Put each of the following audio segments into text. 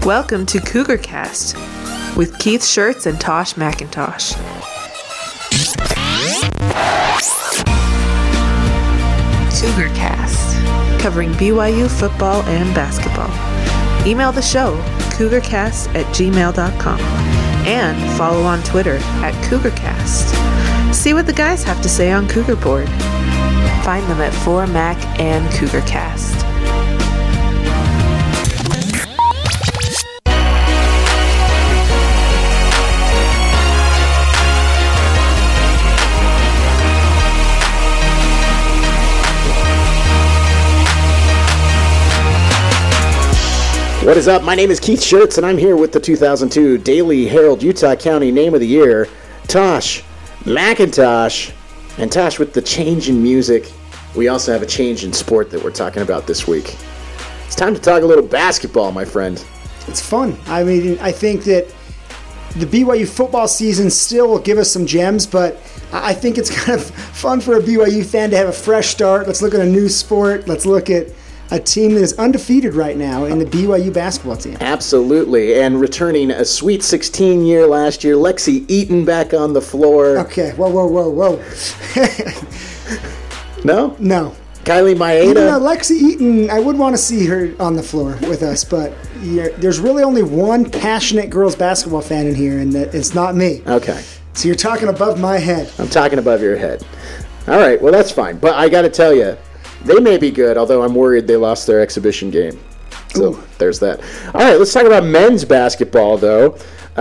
Welcome to CougarCast with Keith Shirts and Tosh McIntosh. CougarCast, covering BYU football and basketball. Email the show, cougarcast@gmail.com, and follow on Twitter @CougarCast. See what the guys have to say on Cougar Board. Find them at 4Mac and CougarCast. What is up? My name is Keith Shirts, and I'm here with the 2002 Daily Herald Utah County Name of the Year, Tosh McIntosh. And Tosh, with the change in music, we also have a change in sport that we're talking about this week. It's time to talk a little basketball, my friend. It's fun. I mean, I think that the BYU football season still will give us some gems, but I think it's kind of fun for a BYU fan to have a fresh start. Let's look at a new sport. Let's look at a team that is undefeated right now in the BYU basketball team. Absolutely, and returning a Sweet 16 year last year, Lexi Eaton back on the floor. Okay, whoa. No? No. Kylie Maeda? Even though Lexi Eaton, I would want to see her on the floor with us, but there's really only one passionate girls basketball fan in here, and it's not me. Okay. So you're talking above my head. I'm talking above your head. All right, well, that's fine. But I got to tell you, they may be good, although I'm worried they lost their exhibition game. So There's that. All right, let's talk about men's basketball, though.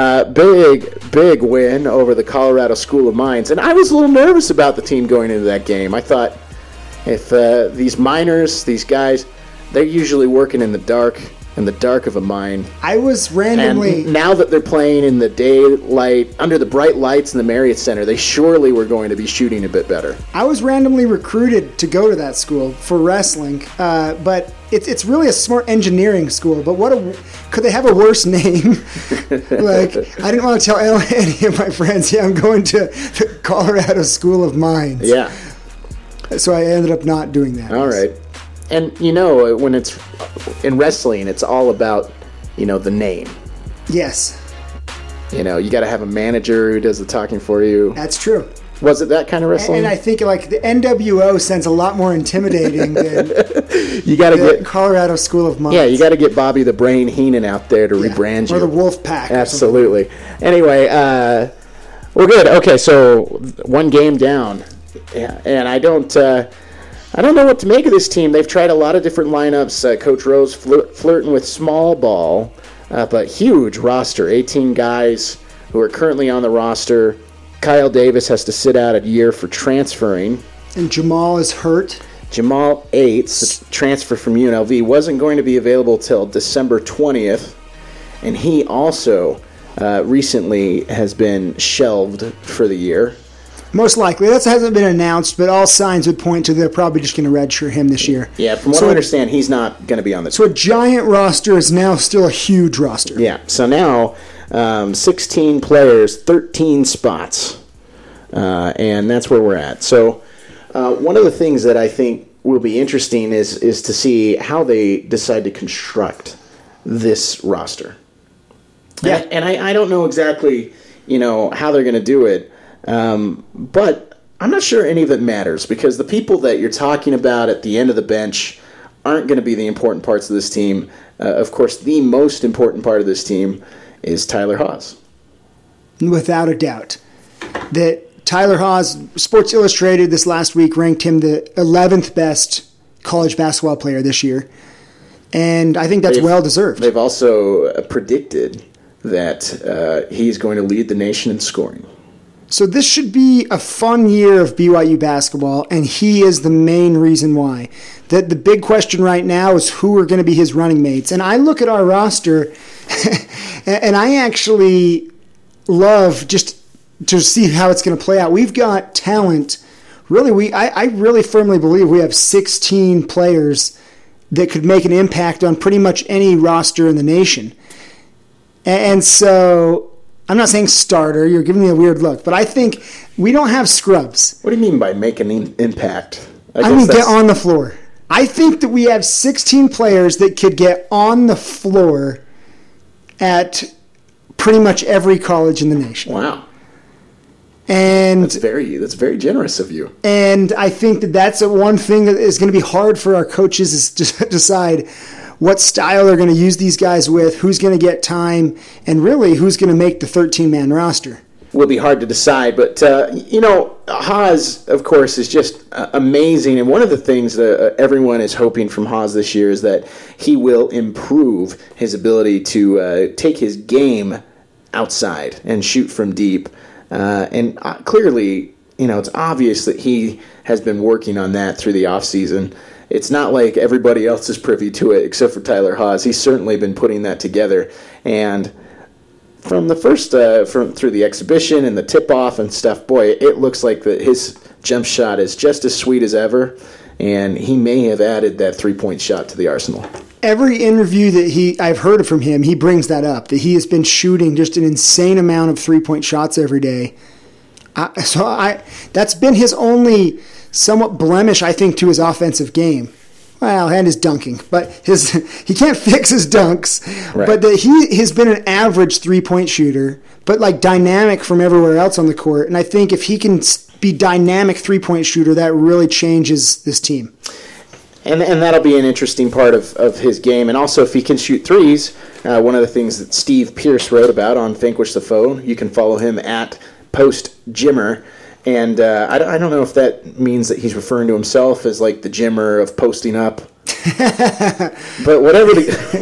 Big win over the Colorado School of Mines. And I was a little nervous about the team going into that game. I thought if these miners, these guys, they're usually working in the dark of a mine. I was randomly... And now that they're playing in the daylight, under the bright lights in the Marriott Center, they surely were going to be shooting a bit better. I was randomly recruited to go to that school for wrestling, but it's really a smart engineering school. But could they have a worse name? Like, I didn't want to tell any of my friends, I'm going to the Colorado School of Mines. Yeah. So I ended up not doing that. All right. And, when it's in wrestling, it's all about, the name. Yes. You got to have a manager who does the talking for you. That's true. Was it that kind of wrestling? And I think, like, the NWO sounds a lot more intimidating than you gotta the Colorado School of Mines. Yeah, you got to get Bobby the Brain Heenan out there to rebrand you. Or the Wolf Pack. Absolutely. Anyway, we're good. Okay, so one game down. Yeah, and I don't know what to make of this team. They've tried a lot of different lineups. Coach Rose flirting with small ball, but huge roster. 18 guys who are currently on the roster. Kyle Davis has to sit out a year for transferring. And Jamal is hurt. Jamal Ates, the transfer from UNLV, wasn't going to be available till December 20th. And he also recently has been shelved for the year. Most likely. That hasn't been announced, but all signs would point to they're probably just going to redshirt him this year. Yeah, from what I understand, he's not going to be on the team. So a giant roster is now still a huge roster. Yeah, so now 16 players, 13 spots, and that's where we're at. So one of the things that I think will be interesting is to see how they decide to construct this roster. Yeah. And I don't know exactly, how they're going to do it. But I'm not sure any of it matters because the people that you're talking about at the end of the bench aren't going to be the important parts of this team. Of course, the most important part of this team is Tyler Haws. Without a doubt. That Tyler Haws, Sports Illustrated this last week ranked him the 11th best college basketball player this year. And I think that's well-deserved. They've also predicted that he's going to lead the nation in scoring. So this should be a fun year of BYU basketball, and he is the main reason why. The big question right now is who are going to be his running mates. And I look at our roster, and I actually love just to see how it's going to play out. We've got talent. Really, I really firmly believe we have 16 players that could make an impact on pretty much any roster in the nation. And so... I'm not saying starter. You're giving me a weird look. But I think we don't have scrubs. What do you mean by make an impact? I mean get on the floor. I think that we have 16 players that could get on the floor at pretty much every college in the nation. Wow. And that's very generous of you. And I think that's one thing that is going to be hard for our coaches is to decide what style they're going to use these guys with, who's going to get time, and really who's going to make the 13-man roster. Will be hard to decide, but Haas, of course, is just amazing. And one of the things that everyone is hoping from Haas this year is that he will improve his ability to take his game outside and shoot from deep. And clearly, it's obvious that he has been working on that through the offseason. It's not like everybody else is privy to it except for Tyler Haas. He's certainly been putting that together. And from the first, through the exhibition and the tip-off and stuff, boy, it looks like his jump shot is just as sweet as ever, and he may have added that three-point shot to the arsenal. Every interview that I've heard from him, he brings that up, that he has been shooting just an insane amount of three-point shots every day. That's been his only somewhat blemish, I think, to his offensive game. Well, and his dunking, but he can't fix his dunks. Right. But he has been an average three-point shooter, but like dynamic from everywhere else on the court. And I think if he can be dynamic three-point shooter, that really changes this team. And that'll be an interesting part of his game. And also, if he can shoot threes, one of the things that Steve Pierce wrote about on Vanquish the Foe, you can follow him at PostJimmer. And I don't know if that means that he's referring to himself as like the Jimmer of posting up. But whatever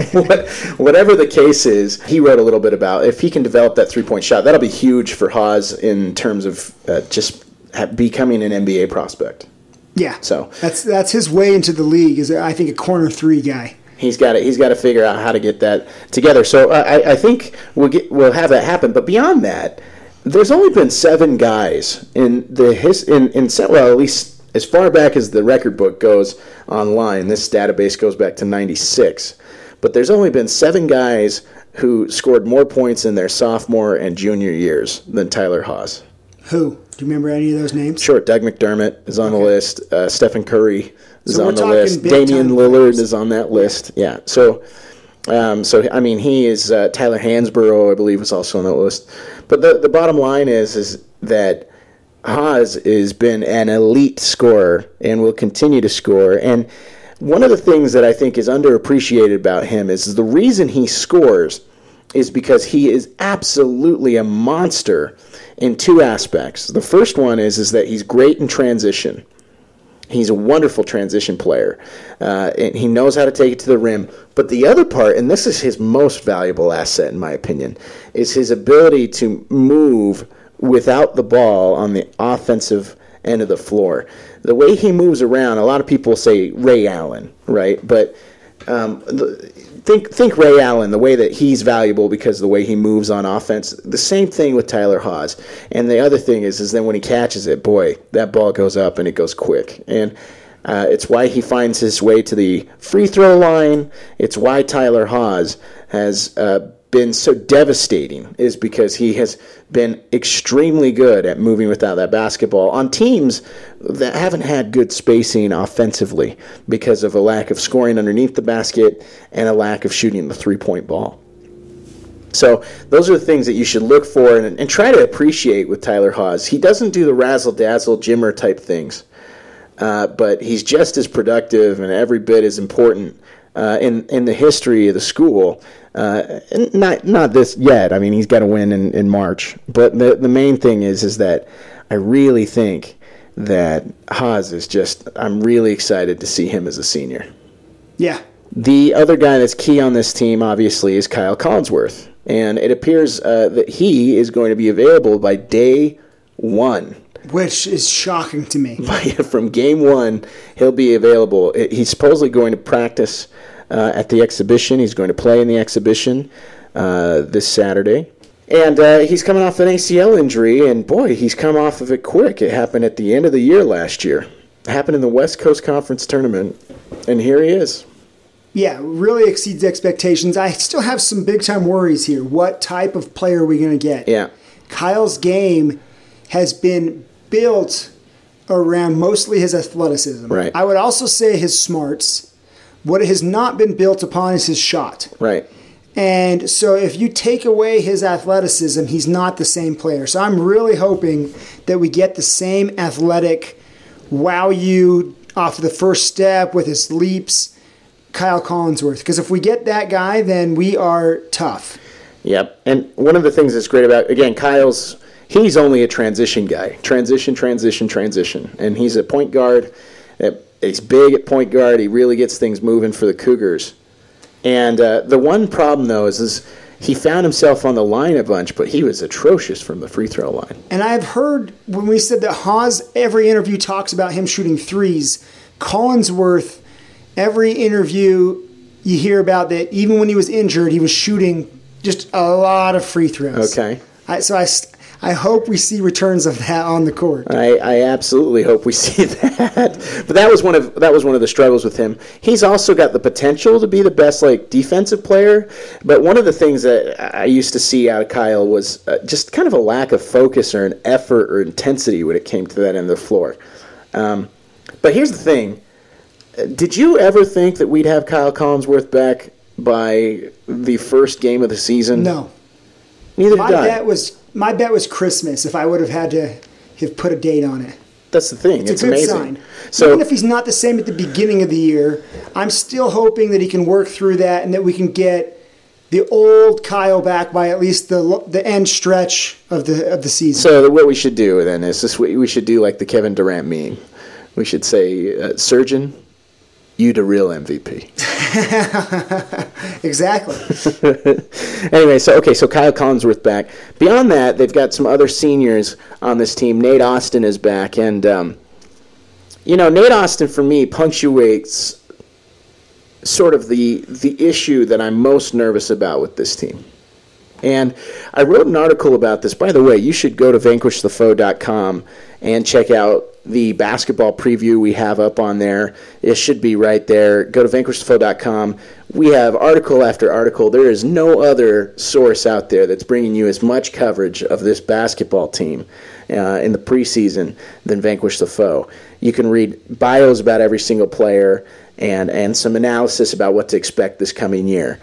the case is, he wrote a little bit about if he can develop that three-point shot, that'll be huge for Haas in terms of just becoming an NBA prospect. Yeah, so that's his way into the league. Is I think a corner three guy. He's got to figure out how to get that together. So I think we'll have that happen. But beyond that, there's only been 7 guys in at least as far back as the record book goes online. This database goes back to 96. But there's only been 7 guys who scored more points in their sophomore and junior years than Tyler Haas. Who? Do you remember any of those names? Sure. Doug McDermott is on the list. Stephen Curry is on the list. Damian Lillard is on that list. Yeah. So I mean, he is Tyler Hansborough, I believe, is also on that list. But the bottom line is that Haas has been an elite scorer and will continue to score. And one of the things that I think is underappreciated about him is the reason he scores is because he is absolutely a monster in 2 aspects. The first one is that he's great in transition. He's a wonderful transition player, and he knows how to take it to the rim. But the other part, and this is his most valuable asset in my opinion, is his ability to move without the ball on the offensive end of the floor. The way he moves around, a lot of people say Ray Allen, right? But think Ray Allen, the way that he's valuable because of the way he moves on offense. The same thing with Tyler Haas. And the other thing is then when he catches it, boy, that ball goes up and it goes quick. And it's why he finds his way to the free throw line. It's why Tyler Haas has been so devastating, is because he has been extremely good at moving without that basketball on teams that haven't had good spacing offensively because of a lack of scoring underneath the basket and a lack of shooting the three-point ball. So those are the things that you should look for and try to appreciate with Tyler Haas. He doesn't do the razzle-dazzle Jimmer type things, but he's just as productive and every bit as important in the history of the school. Not this yet. I mean, he's got to win in March. But the main thing is that I really think that Haas is I'm really excited to see him as a senior. Yeah. The other guy that's key on this team, obviously, is Kyle Collinsworth. And it appears that he is going to be available by day 1. Which is shocking to me. From game 1, he'll be available. He's supposedly going to practice at the exhibition. He's going to play in the exhibition this Saturday. And he's coming off an ACL injury, and boy, he's come off of it quick. It happened at the end of the year last year. It happened in the West Coast Conference Tournament, and here he is. Yeah, really exceeds expectations. I still have some big-time worries here. What type of player are we going to get? Yeah. Kyle's game has been built around mostly his athleticism. Right. I would also say his smarts. What has not been built upon is his shot. Right. And so if you take away his athleticism, he's not the same player. So I'm really hoping that we get the same athletic, wow you off the first step with his leaps, Kyle Collinsworth. Because if we get that guy, then we are tough. Yep. And one of the things that's great about, again, he's only a transition guy. Transition. And he's a point guard. He's big at point guard. He really gets things moving for the Cougars. And the one problem, though, is he found himself on the line a bunch, but he was atrocious from the free throw line. And I've heard when we said that Haas, every interview talks about him shooting threes. Collinsworth, every interview you hear about that, even when he was injured, he was shooting just a lot of free throws. Okay. I hope we see returns of that on the court. I absolutely hope we see that. But that was one of the struggles with him. He's also got the potential to be the best defensive player. But one of the things that I used to see out of Kyle was just kind of a lack of focus or an effort or intensity when it came to that end of the floor. But here's the thing. Did you ever think that we'd have Kyle Collinsworth back by the first game of the season? No. Neither did I. My bet was Christmas if I would have had to have put a date on it. That's the thing. It's a good amazing. Sign. So, even if he's not the same at the beginning of the year, I'm still hoping that he can work through that and that we can get the old Kyle back by at least the end stretch of the season. So what we should do then is we should do like the Kevin Durant meme. We should say, Surgeon, you the real MVP. Exactly. Anyway, so Kyle Collinsworth back. Beyond that, they've got some other seniors on this team. Nate Austin is back, and Nate Austin for me punctuates sort of the issue that I'm most nervous about with this team. And I wrote an article about this. By the way, you should go to vanquishthefoe.com and check out the basketball preview we have up on there. It should be right there. Go to vanquishthefoe.com. We have article after article. There is no other source out there that's bringing you as much coverage of this basketball team in the preseason than Vanquish the Foe. You can read bios about every single player and some analysis about what to expect this coming year.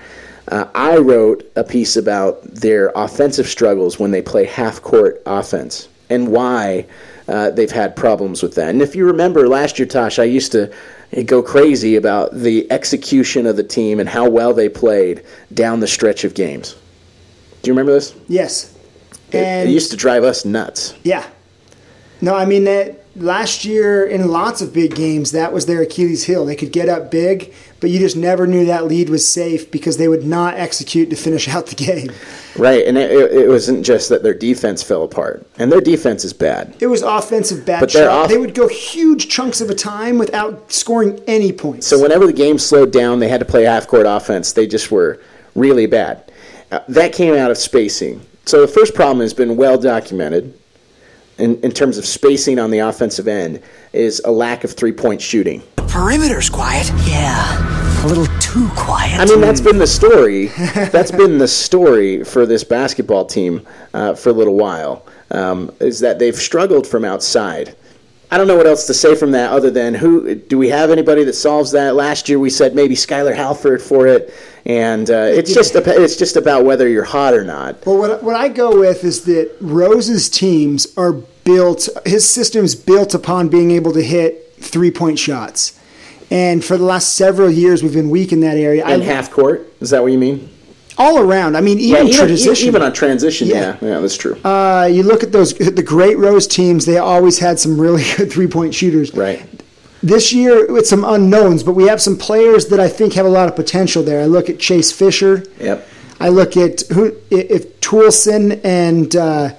I wrote a piece about their offensive struggles when they play half-court offense and why they've had problems with that. And if you remember last year, Tosh, I used to go crazy about the execution of the team and how well they played down the stretch of games. Do you remember this? Yes. It used to drive us nuts. Yeah. No, I mean, that last year in lots of big games, that was their Achilles heel. They could get up big, but you just never knew that lead was safe because they would not execute to finish out the game. Right, and it wasn't just that their defense fell apart, and their defense is bad. It was offensive bad shot. They would go huge chunks of a time without scoring any points. So whenever the game slowed down, they had to play half-court offense. They just were really bad. That came out of spacing. So the first problem has been well documented in terms of spacing on the offensive end is a lack of three-point shooting. The perimeter's quiet. Yeah, a little too quiet. I mean, that's been the story. That's been the story for this basketball team for a little while, is that they've struggled from outside. I don't know what else to say from that other than do we have anybody that solves that? Last year we said maybe Skylar Halford for it, and it's just about whether you're hot or not. Well, what I go with is that Rose's teams are built, his system's built upon being able to hit three-point shots. And for the last several years we've been weak in that area. And half court? Is that what you mean? All around. I mean, even transition. Even on transition, yeah, that's true. You look at the great Rose teams, they always had some really good three-point shooters. Right. This year, with some unknowns, but we have some players that I think have a lot of potential there. I look at Chase Fisher. Yep. I look at if Toulson and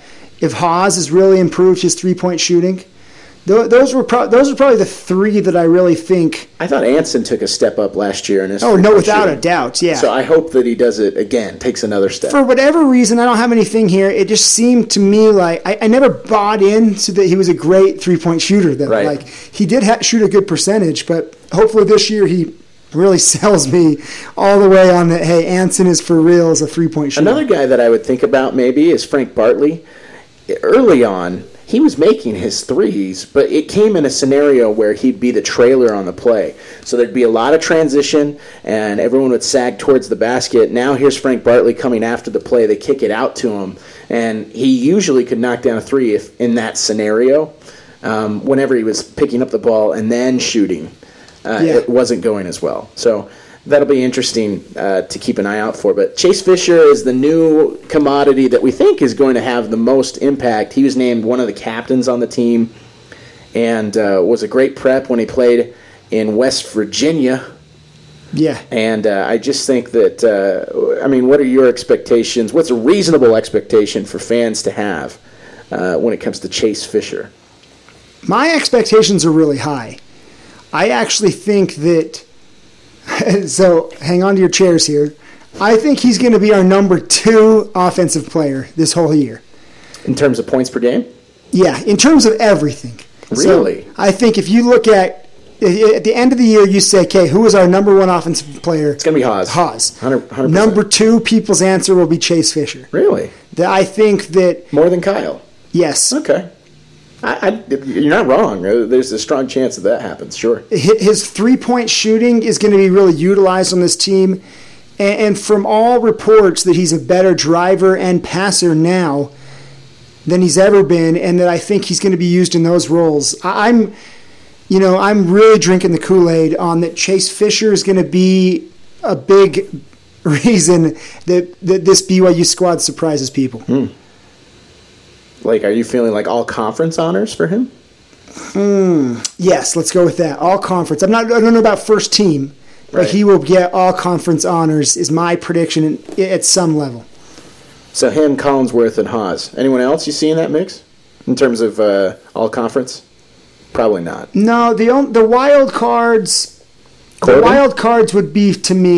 if Haas has really improved his three-point shooting. Those are probably the three that I really think. I thought Anson took a step up last year in his. Oh no, without a doubt, yeah. So I hope that he does it again, takes another step. For whatever reason, I don't have anything here. It just seemed to me like I never bought into that he was a great three-point shooter. Though, right. Like he did shoot a good percentage, but hopefully this year he really sells me all the way on that. Hey, Anson is for real as a three-point shooter. Another guy that I would think about maybe is Frank Bartley. Early on, he was making his threes, but it came in a scenario where he'd be the trailer on the play. So there'd be a lot of transition, and everyone would sag towards the basket. Now here's Frank Bartley coming after the play. They kick it out to him, and he usually could knock down a three if in that scenario. Whenever he was picking up the ball and then shooting, it wasn't going as well. So that'll be interesting to keep an eye out for. But Chase Fisher is the new commodity that we think is going to have the most impact. He was named one of the captains on the team and was a great prep when he played in West Virginia. Yeah. And I just think that, what are your expectations? What's a reasonable expectation for fans to have when it comes to Chase Fisher? My expectations are really high. I actually think that, so hang on to your chairs here, I think he's going to be our number 2 offensive player this whole year. In terms of points per game? Yeah, in terms of everything. Really? So I think if you look at the end of the year, you say, okay, who is our number 1 offensive player? It's going to be Haas. 100%. Number 2, people's answer will be Chase Fisher. Really? I think that... More than Kyle? Yes. Okay. You're not wrong. There's a strong chance that happens, sure. His three-point shooting is going to be really utilized on this team. And from all reports that he's a better driver and passer now than he's ever been, and that I think he's going to be used in those roles. I'm really drinking the Kool-Aid on that Chase Fisher is going to be a big reason that this BYU squad surprises people. Like, are you feeling like all conference honors for him? Yes, let's go with that. All conference. I don't know about first team, but he will get all conference honors is my prediction at some level. So him, Collinsworth, and Haas. Anyone else you see in that mix in terms of all conference? Probably not. No, the wild cards. Corbin? The wild cards would be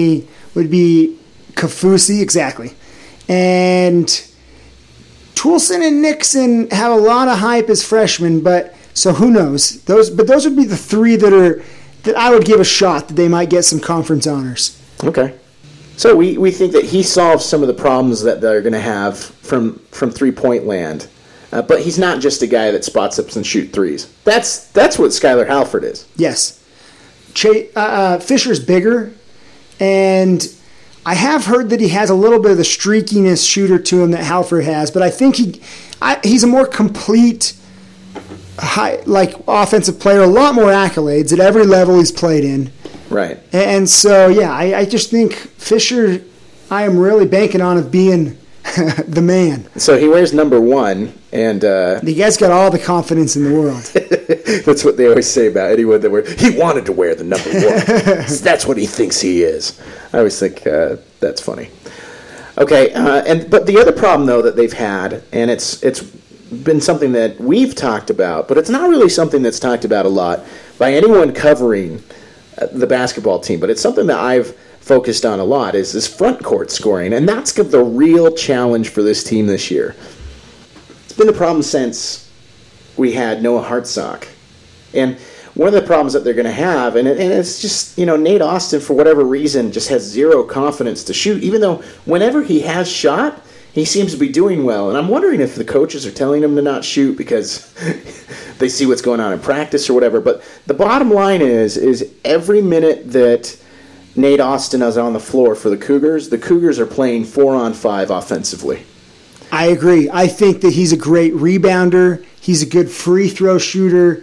Kafusi, exactly, and Toulson and Nixon have a lot of hype as freshmen, but so who knows? Those would be the 3 that I would give a shot that they might get some conference honors. Okay. So we think that he solves some of the problems that they're going to have from 3-point land, but he's not just a guy that spots ups and shoot threes. That's what Skylar Halford is. Yes. Fisher's bigger, and I have heard that he has a little bit of the streakiness shooter to him that Halford has, but I think he's a more complete offensive player, a lot more accolades at every level he's played in. Right. And so, yeah, I just think Fisher, I am really banking on of being the man. So he wears number 1, and the guy's got all the confidence in the world. That's what they always say about anyone that he wanted to wear the number 1. That's what he thinks he is. I always think that's funny. Okay, but the other problem though that they've had, and it's been something that we've talked about, but it's not really something that's talked about a lot by anyone covering the basketball team. But it's something that I've focused on a lot is this front court scoring, and that's the real challenge for this team this year. It's been the problem since we had Noah Hartsock, and one of the problems that they're going to have, and it's just, Nate Austin, for whatever reason, just has zero confidence to shoot, even though whenever he has shot, he seems to be doing well. And I'm wondering if the coaches are telling him to not shoot because they see what's going on in practice or whatever. But the bottom line is every minute that Nate Austin is on the floor for the Cougars are playing 4-on-5 offensively. I agree. I think that he's a great rebounder. He's a good free throw shooter.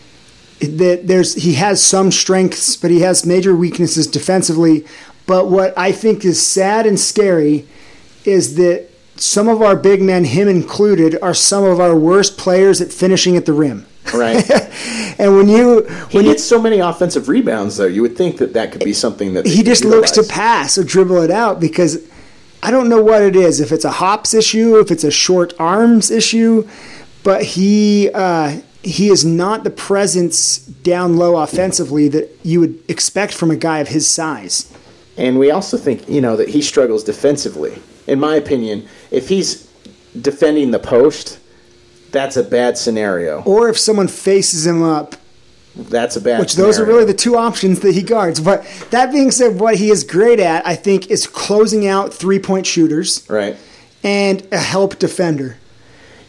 He has some strengths, but he has major weaknesses defensively. But what I think is sad and scary is that some of our big men, him included, are some of our worst players at finishing at the rim. Right. And when he gets so many offensive rebounds, though, you would think that could be something that he just looks to pass or dribble it out, because I don't know what it is. If it's a hops issue, if it's a short arms issue, but he is not the presence down low offensively that you would expect from a guy of his size. And we also think, that he struggles defensively. In my opinion, if he's defending the post, that's a bad scenario. Or if someone faces him up, that's a bad which scenario. Those are really the 2 options that he guards. But that being said, what he is great at, I think, is closing out 3-point shooters. Right. And a help defender.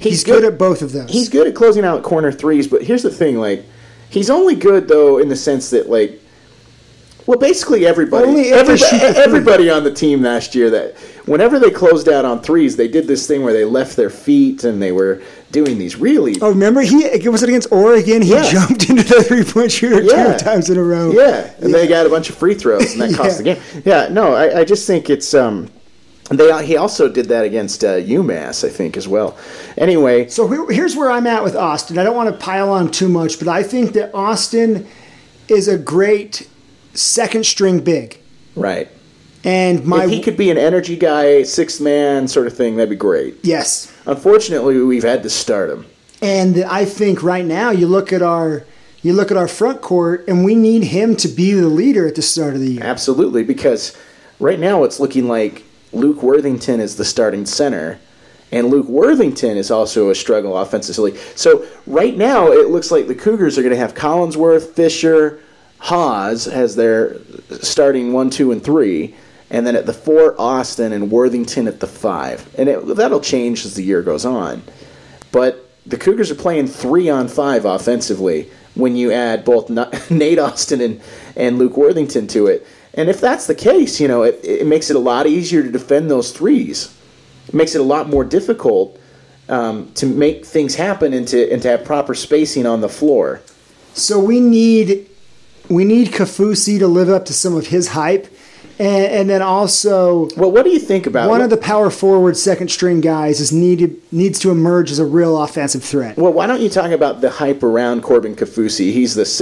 He's good at both of those. He's good at closing out corner threes, but here's the thing, like, he's only good, though, in the sense that, like, well, basically everybody on the team last year, that whenever they closed out on threes, they did this thing where they left their feet and they were doing these really... Oh, remember? Was it against Oregon? He jumped into the three-point shooter 2 times in a row. Yeah, and they got a bunch of free throws, and that cost the game. Yeah, no, I just think it's... He also did that against UMass, I think, as well. Anyway... So here's where I'm at with Austin. I don't want to pile on too much, but I think that Austin is a great second-string big. Right. And if he could be an energy guy, sixth man sort of thing, that'd be great. Yes. Unfortunately, we've had to start him. And I think right now you look at our front court, and we need him to be the leader at the start of the year. Absolutely, because right now it's looking like Luke Worthington is the starting center, and Luke Worthington is also a struggle offensively. So right now it looks like the Cougars are going to have Collinsworth, Fisher, Haas as their starting 1, 2, and 3, and then at the 4, Austin, and Worthington at the 5. And that'll change as the year goes on. But the Cougars are playing 3-on-5 offensively when you add both Nate Austin and Luke Worthington to it. And if that's the case, it makes it a lot easier to defend those threes. It makes it a lot more difficult to make things happen and to have proper spacing on the floor. So we need Kaufusi to live up to some of his hype, and then also... Well, what do you think about one of the power forward second-string guys needs to emerge as a real offensive threat? Well, why don't you talk about the hype around Corbin Kaufusi? He's the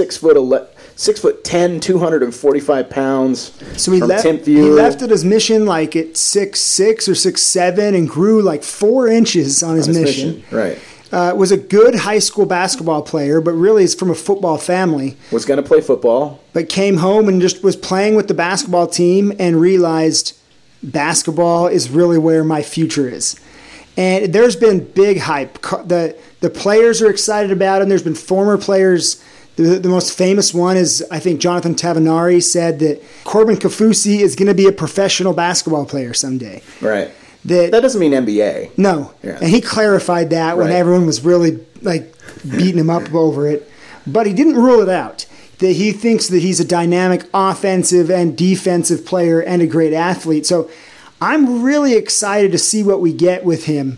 6'10", 245 pounds from Timpview. He left at his mission like at 6'6" or 6'7", and grew like 4 inches on his mission. Right. Was a good high school basketball player, but really is from a football family. Was going to play football. But came home and just was playing with the basketball team and realized basketball is really where my future is. And there's been big hype. The players are excited about him. There's been former players. The most famous one is, I think, Jonathan Tavanari said that Corbin Kaufusi is going to be a professional basketball player someday. Right. That doesn't mean NBA. No. Yeah. And he clarified that when everyone was really beating him up over it. But he didn't rule it out. That he thinks that he's a dynamic offensive and defensive player and a great athlete. So I'm really excited to see what we get with him.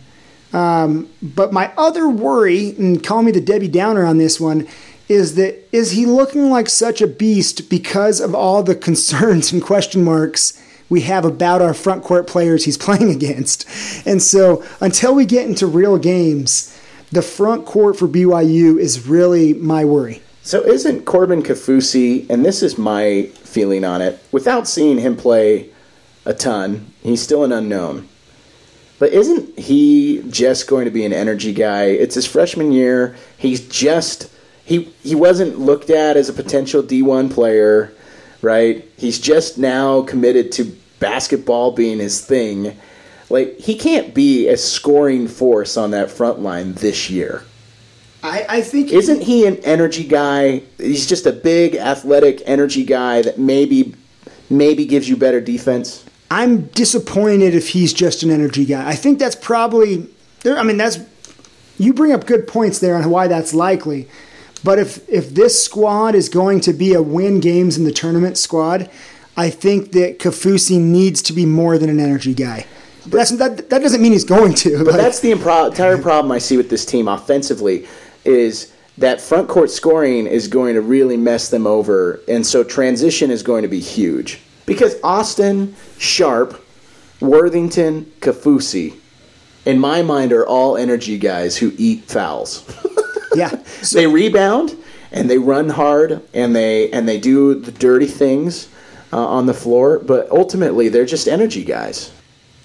But my other worry, and call me the Debbie Downer on this one, is he looking like such a beast because of all the concerns and question marks we have about our front court players he's playing against? And so until we get into real games, the front court for BYU is really my worry. So isn't Corbin Kaufusi, and this is my feeling on it, without seeing him play a ton, he's still an unknown. But isn't he just going to be an energy guy? It's his freshman year. He's just... He wasn't looked at as a potential D1 player, right? He's just now committed to basketball being his thing. Like, he can't be a scoring force on that front line this year. I think... Isn't he an energy guy? He's just a big, athletic energy guy that maybe gives you better defense? I'm disappointed if he's just an energy guy. I think that's probably... You bring up good points there on why that's likely. But if this squad is going to be a win games in the tournament squad, I think that Kaufusi needs to be more than an energy guy. That doesn't mean he's going to. But that's the entire problem I see with this team offensively, is that front court scoring is going to really mess them over, and so transition is going to be huge. Because Austin, Sharp, Worthington, Kaufusi, in my mind, are all energy guys who eat fouls. Yeah, so they rebound and they run hard and they do the dirty things on the floor, but ultimately they're just energy guys.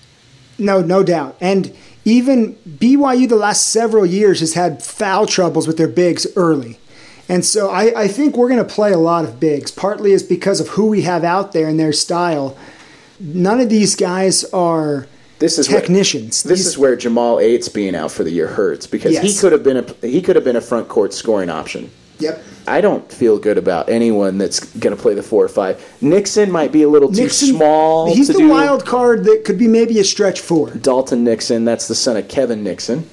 No doubt. And even BYU the last several years has had foul troubles with their bigs early. And so I think we're going to play a lot of bigs. Partly is because of who we have out there and their style. None of these guys are... technicians. This is where Jamal Aites being out for the year hurts, because he could have been a front court scoring option. Yep. I don't feel good about anyone that's going to play the 4 or 5. Nixon might be a little too small. He's the wild card that could be maybe a stretch 4. Dalton Nixon, that's the son of Kevin Nixon.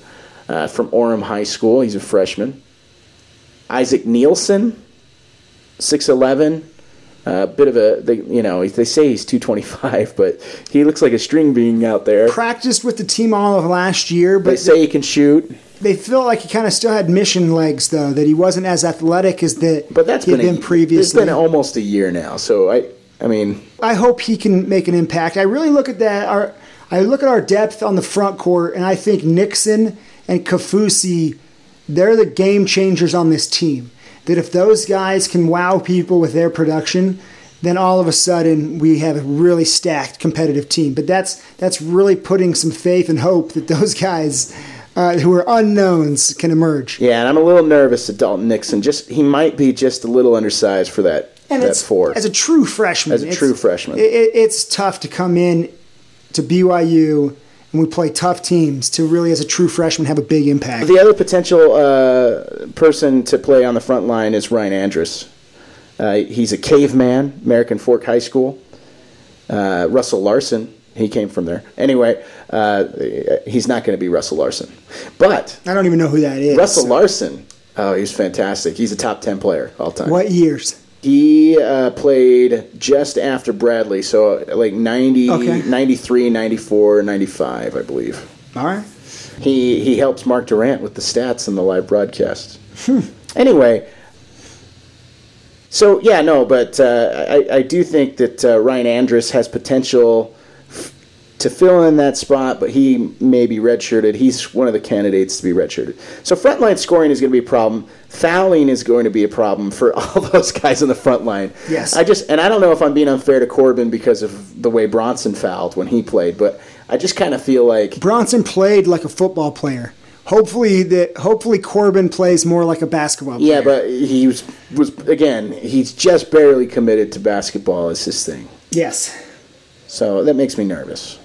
from Orem High School. He's a freshman. Isaac Nielsen, 6'11". Bit of a, they say he's 225, but he looks like a string bean out there. Practiced with the team all of last year, but they say he can shoot. They feel like he kind of still had mission legs, though, that he wasn't as athletic as he had been previously. It's been almost a year now, so I hope he can make an impact. I really look at that. I look at our depth on the front court, and I think Nixon and Kafusi, they're the game changers on this team. That if those guys can wow people with their production, then all of a sudden we have a really stacked competitive team. But that's really putting some faith and hope that those guys who are unknowns can emerge. Yeah, and I'm a little nervous that Dalton Nixon he might be just a little undersized for that. And that four. As a true freshman. It's tough to come in to BYU and we play tough teams to really, as a true freshman, have a big impact. The other potential person to play on the front line is Ryan Andrus. He's a caveman, American Fork High School. Russell Larson, he came from there. Anyway, he's not going to be Russell Larson. But I don't even know who that is. Russell Larson, he's fantastic. He's a top 10 player all time. What years? He played just after Bradley, so like 93, 94, 95, I believe. All right. He helps Mark Durant with the stats in the live broadcast. Anyway, so yeah, no, but I do think that Ryan Andrus has potential to fill in that spot, but he may be redshirted. He's one of the candidates to be redshirted. So frontline scoring is going to be a problem. Fouling is going to be a problem for all those guys on the front line. Yes. I don't know if I'm being unfair to Corbin because of the way Bronson fouled when he played, but I just kind of feel like Bronson played like a football player. Hopefully Corbin plays more like a basketball player. Yeah, but he was again, he's just barely committed to basketball as his thing. Yes. So that makes me nervous.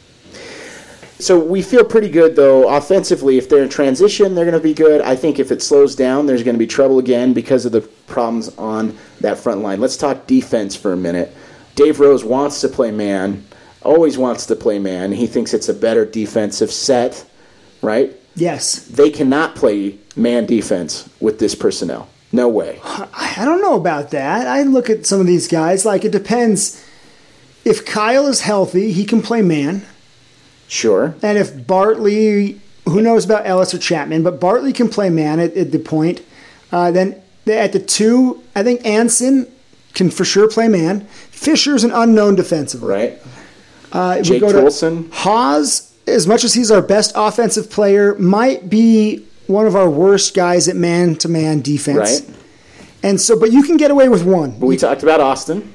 So we feel pretty good, though, offensively. If they're in transition, they're going to be good. I think if it slows down, there's going to be trouble again because of the problems on that front line. Let's talk defense for a minute. Dave Rose wants to play man, always wants to play man. He thinks it's a better defensive set, right? Yes. They cannot play man defense with this personnel. No way. I don't know about that. I look at some of these guys, like it depends. If Kyle is healthy, he can play man. Sure. And if Bartley, who knows about Ellis or Chapman, but Bartley can play man at the point. Then at the two, I think Anson can for sure play man. Fisher's an unknown defensively. Right. Jake Toolson. Haas, as much as he's our best offensive player, might be one of our worst guys at man-to-man defense. Right. And so, but you can get away with one. But we talked about Austin.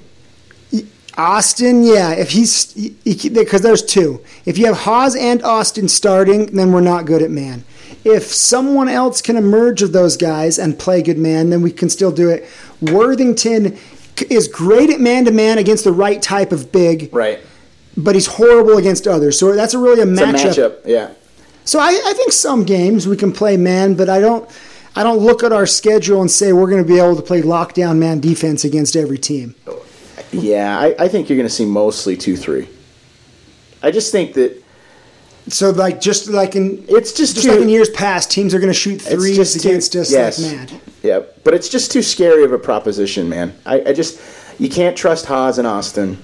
Austin, yeah, if because there's two. If you have Haas and Austin starting, then we're not good at man. If someone else can emerge of those guys and play good man, then we can still do it. Worthington is great at man-to-man against the right type of big. Right. But he's horrible against others. So that's really a matchup. It's a matchup, yeah. So I think some games we can play man, but I don't look at our schedule and say we're going to be able to play lockdown man defense against every team. Yeah, I think you're going to see mostly 2-3. I just think that. So just like in years past, teams are going to shoot threes against us like mad. Yeah, but it's just too scary of a proposition, man. You can't trust Haas and Austin.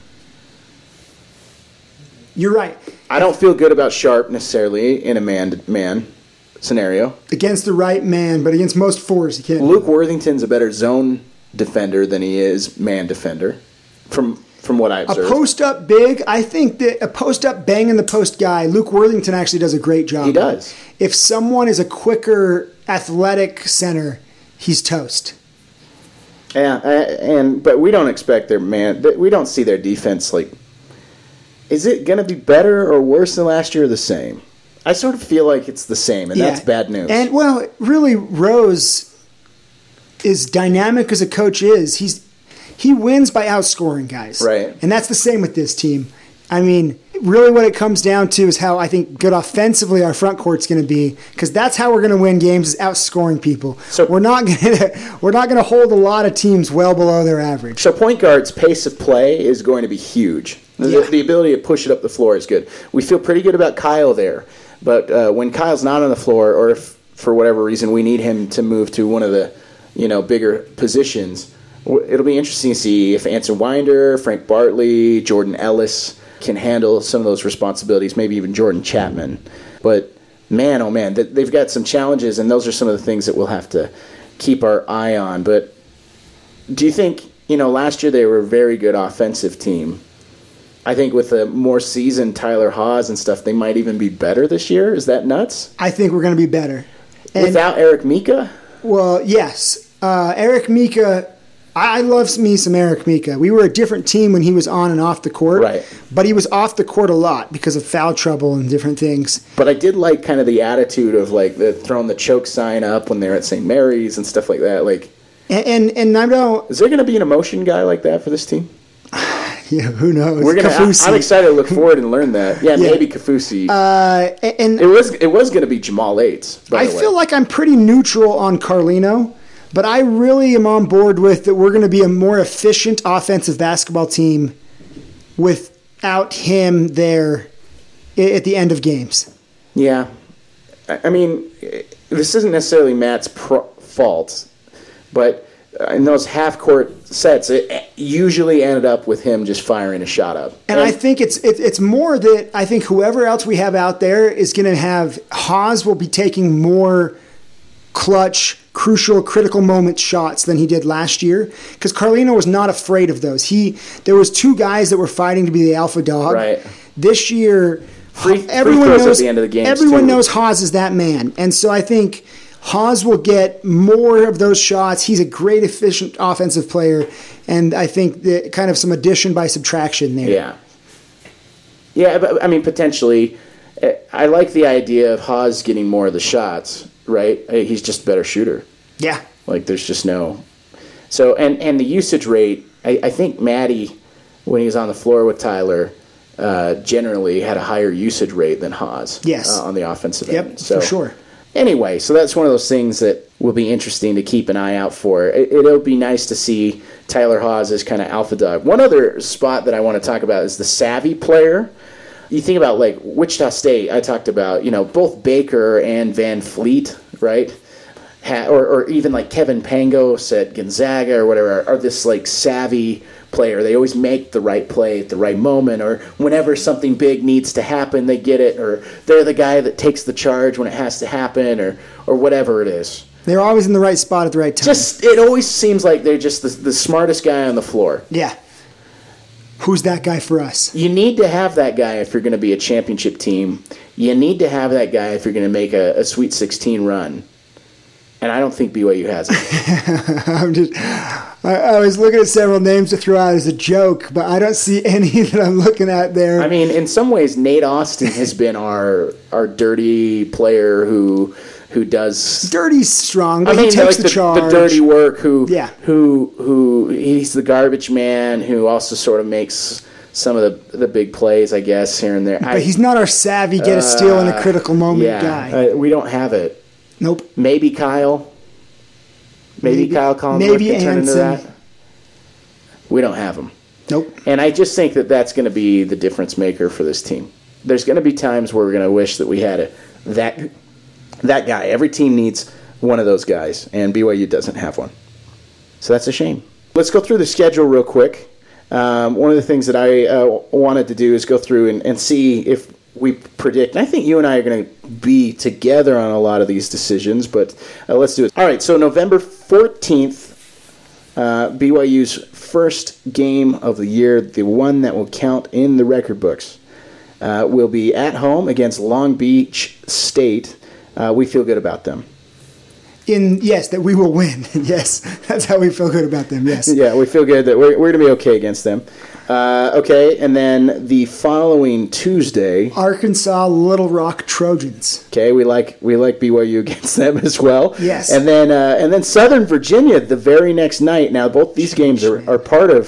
You're right. I don't feel good about Sharp necessarily in a man-to-man scenario. Against the right man, but against most fours, you can't. Luke Worthington's a better zone defender than he is man defender. From what I observed. A post-up big, I think that a post-up bang in the post guy, Luke Worthington actually does a great job. He does. If someone is a quicker, athletic center, he's toast. Yeah, but we don't expect their man. We don't see their defense like. Is it going to be better or worse than last year or the same? I sort of feel like it's the same, and that's bad news. And, well, really, Rose, as dynamic as a coach is, he wins by outscoring guys. Right. And that's the same with this team. I mean, really what it comes down to is how I think good offensively our front court's going to be, because that's how we're going to win games, is outscoring people. So we're not going to hold a lot of teams well below their average. So point guard's pace of play is going to be huge. The ability to push it up the floor is good. We feel pretty good about Kyle there, but when Kyle's not on the floor, or if for whatever reason we need him to move to one of the bigger positions, it'll be interesting to see if Anson Winder, Frank Bartley, Jordan Ellis can handle some of those responsibilities, maybe even Jordan Chapman. But man, oh man, they've got some challenges, and those are some of the things that we'll have to keep our eye on. But do you think, last year they were a very good offensive team? I think with a more seasoned Tyler Haws and stuff, they might even be better this year. Is that nuts? I think we're going to be better. Without Eric Mika? Well, yes. Eric Mika, I love me some Eric Mika. We were a different team when he was on and off the court. Right. But he was off the court a lot because of foul trouble and different things. But I did like kind of the attitude of throwing the choke sign up when they were at St. Mary's and stuff like that. And I don't... Is there going to be an emotion guy like that for this team? Yeah, who knows? I'm excited to look forward and learn that. Yeah, maybe Kafusi. And it was going to be Jamal Aites. I feel like I'm pretty neutral on Carlino, but I really am on board with that we're going to be a more efficient offensive basketball team without him there at the end of games. Yeah. I mean, this isn't necessarily Matt's fault, but in those half-court sets, it usually ended up with him just firing a shot up. And I think it's more that I think whoever else we have out there is going to have – Haws will be taking more clutch, crucial, critical moment shots than he did last year, because Carlino was not afraid of those. There was two guys that were fighting to be the alpha dog. Right. This year, everyone knows at the end of the game. Everyone knows Haws is that man. And so I think – Haws will get more of those shots. He's a great, efficient offensive player, and I think that kind of some addition by subtraction there. Yeah. Yeah, but, I mean, potentially, I like the idea of Haws getting more of the shots, right? He's just a better shooter. Yeah. There's just no... So, and the usage rate, I think Maddie, when he was on the floor with Tyler, generally had a higher usage rate than Haws. Yes. On the offensive end. Yep, for sure. Anyway, so that's one of those things that will be interesting to keep an eye out for. It'll be nice to see Tyler Haws as kind of alpha dog. One other spot that I want to talk about is the savvy player. You think about Wichita State, I talked about, both Baker and Van Fleet, right? Or even Kevin Pangos at Gonzaga or whatever are this savvy player. They always make the right play at the right moment, or whenever something big needs to happen, they get it, or they're the guy that takes the charge when it has to happen, or whatever it is. They're always in the right spot at the right time. It always seems like they're just the smartest guy on the floor. Yeah. Who's that guy for us? You need to have that guy if you're going to be a championship team. You need to have that guy if you're going to make a Sweet 16 run. And I don't think BYU has it. I was looking at several names to throw out as a joke, but I don't see any that I'm looking at there. I mean, in some ways, Nate Austin has been our dirty player who does dirty's strong, but he takes the charge. The dirty work. Who he's the garbage man who also sort of makes some of the big plays, I guess, here and there. But he's not our savvy get a steal in a critical moment guy. We don't have it. Nope. Maybe Kyle. Maybe Kyle Collinsworth can turn into that. We don't have him. Nope. And I just think that that's going to be the difference maker for this team. There's going to be times where we're going to wish that we had that guy. Every team needs one of those guys, and BYU doesn't have one. So that's a shame. Let's go through the schedule real quick. One of the things that I wanted to do is go through and see if we predict, and I think you and I are going to be together on a lot of these decisions, but let's do it. All right, so November 14th, BYU's first game of the year, the one that will count in the record books, will be at home against Long Beach State. We feel good about them. Yes, that we will win. Yes, that's how we feel good about them, yes. Yeah, we feel good that we're going to be okay against them. Okay, and then the following Tuesday, Arkansas Little Rock Trojans. Okay, we like BYU against them as well. Yes. And then Southern Virginia the very next night. Now both these games are part of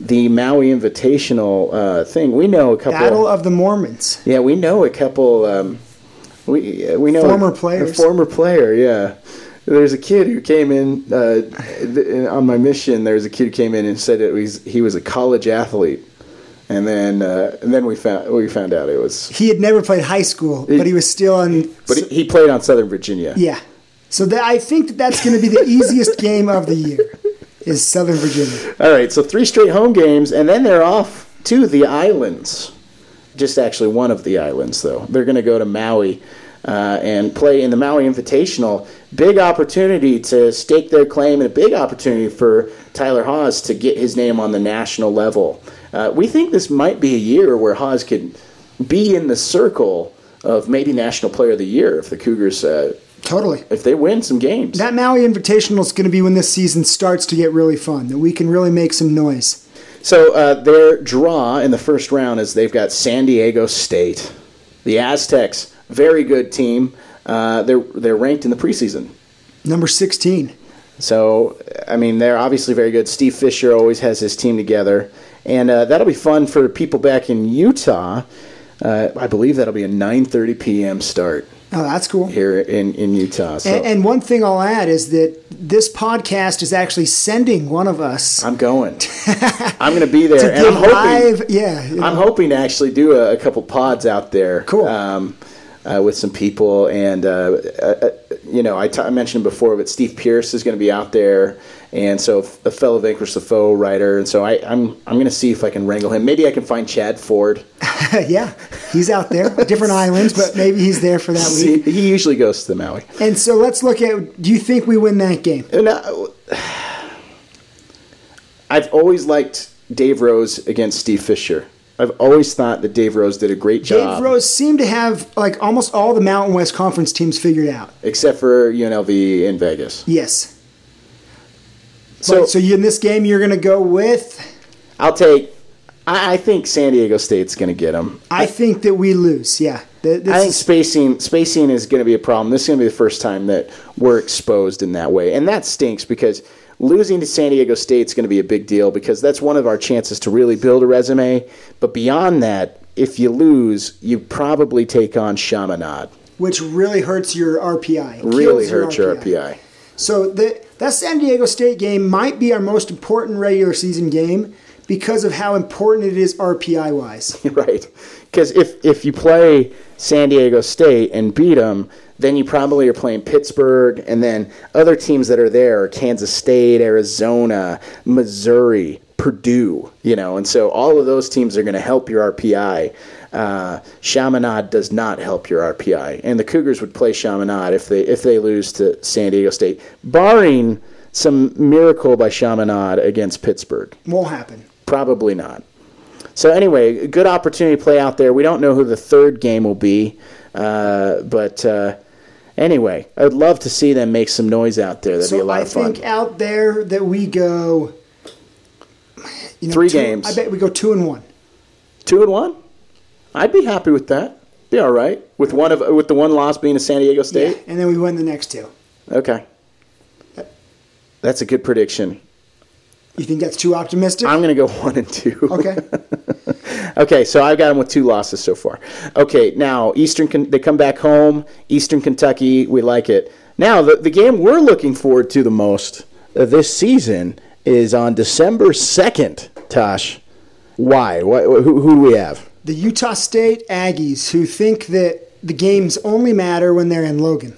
the Maui Invitational thing. We know a couple. Battle of the Mormons. Yeah, we know a couple. We know former players. A former player, yeah. There's a kid who came in on my mission. There's a kid who came in and said he was a college athlete, and then we found out it was he had never played high school, but he was still on. But he played on Southern Virginia. Yeah, so I think that's going to be the easiest game of the year. Is Southern Virginia. All right, so 3 straight home games, and then they're off to the islands. Just actually one of the islands, though. They're going to go to Maui and play in the Maui Invitational. Big opportunity to stake their claim and a big opportunity for Tyler Haws to get his name on the national level. We think this might be a year where Haws could be in the circle of maybe National Player of the Year if the Cougars... Totally. If they win some games. That Maui Invitational is going to be when this season starts to get really fun, that we can really make some noise. So their draw in the first round is they've got San Diego State. The Aztecs, very good team. They're ranked in the preseason. Number 16. So, I mean, they're obviously very good. Steve Fisher always has his team together. And that'll be fun for people back in Utah. I believe that'll be a 9:30 p.m. start. Oh, that's cool. Here in Utah. So. And one thing I'll add is that this podcast is actually sending one of us. I'm going. I'm going to be there. And I'm hoping to actually do a couple pods out there. Cool. With some people. And, I mentioned before, but Steve Pierce is going to be out there. And so a fellow Vanquish the Foe writer. And so I'm going to see if I can wrangle him. Maybe I can find Chad Ford. Yeah, he's out there. Different islands, but maybe he's there for that week. He usually goes to the Maui. And so let's look at, do you think we win that game? I've always liked Dave Rose against Steve Fisher. I've always thought that Dave Rose did a great job. Dave Rose seemed to have almost all the Mountain West Conference teams figured out. Except for UNLV in Vegas. Yes. So in this game, you're going to go with? I think San Diego State's going to get them. I think that we lose, yeah. I think spacing is going to be a problem. This is going to be the first time that we're exposed in that way. And that stinks because losing to San Diego State is going to be a big deal because that's one of our chances to really build a resume. But beyond that, if you lose, you probably take on Chaminade. Which really hurts your RPI. Really hurts your RPI. So that San Diego State game might be our most important regular season game because of how important it is RPI-wise. Right. Because if you play San Diego State and beat them, then you probably are playing Pittsburgh, and then other teams that are there are Kansas State, Arizona, Missouri, Purdue, and so all of those teams are going to help your RPI. Chaminade does not help your RPI, and the Cougars would play Chaminade if they lose to San Diego State, barring some miracle by Chaminade against Pittsburgh. Won't happen. Probably not. So anyway, good opportunity to play out there. We don't know who the third game will be, but anyway, I'd love to see them make some noise out there. That'd be a lot of fun. So I think out there that we go 3 games. I bet we go 2-1. 2-1? I'd be happy with that. Be all right with the one loss being to San Diego State. Yeah, and then we win the next 2. Okay, that's a good prediction. You think that's too optimistic? I'm going to go 1-2. Okay. Okay, so I've got them with 2 losses so far. Okay, now they come back home. Eastern Kentucky, we like it. Now the game we're looking forward to the most this season is on December 2nd. Tosh, why? Who do we have? The Utah State Aggies, who think that the games only matter when they're in Logan.